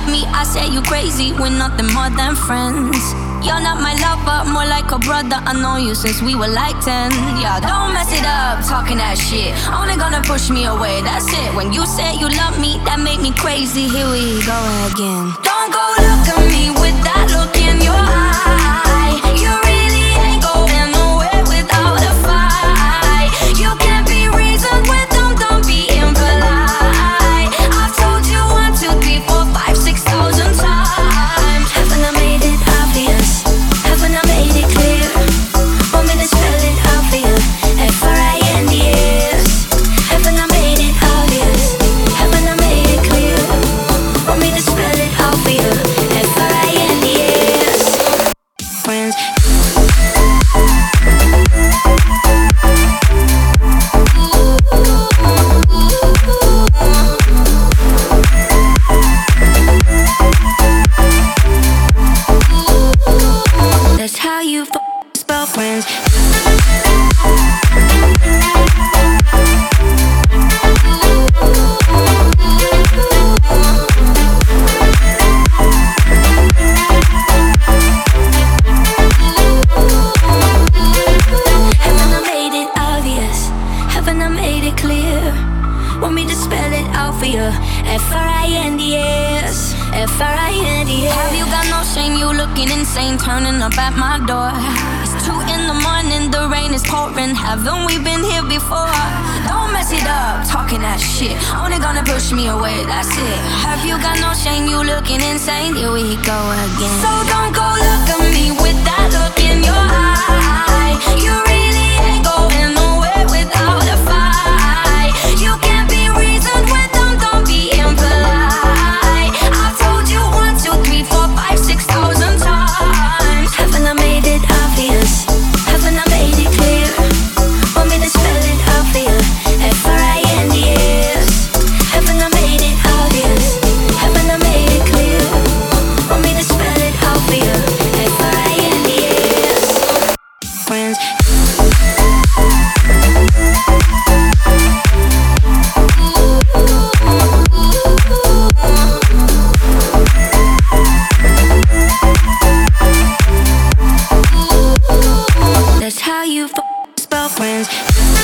love me, I say you crazy. We're nothing more than friends. You're not my lover, more like a brother. I know you since we were like 10. Yeah, don't mess it up, talking that shit. Only gonna push me away, that's it. When you say you love me, that make me crazy. Here we go again. Don't go look at me with that look in your eye. You really ain't going nowhere without a fight. You can't be reasoned with them, don't be impolite. I've told you 1, 2, 3, 4, 5, 6,000 times. Haven't I made it obvious? Haven't I made it clear? Want me to spell it out for you? F-R-I-N-D-S. Haven't I made it obvious? Haven't I made it clear? Want me to spell it out for you? F-R-I-N-D-S. Friends. That's how you spell friends. Haven't I made it obvious? Haven't I made it clear? Want me to spell it out for you? F-R-I-N-D-S. F-R-I-N-D-S. Have you got no shame? You looking insane, turning up at my door. It's 2 in the morning, the rain is pouring. Haven't we been here before? Don't mess it up, talking that shit. Only gonna push me away, that's it. Have you got no shame? You looking insane. Here we go again. So don't go look at me with that look in your eye. You really ain't going nowhere without a fight. You can't be reasoned with them, don't be impolite. I've told you 1, 2, 3, 4, 5, 6,000 times. Haven't I made it obvious? Haven't I made it clear? Want me to spell it out for you? F-R-I-N-D-S. Haven't I made it obvious? Haven't I made it clear? Want me to spell it out for you? F-R-I-N-D-S. Friends. That's how you spell friends.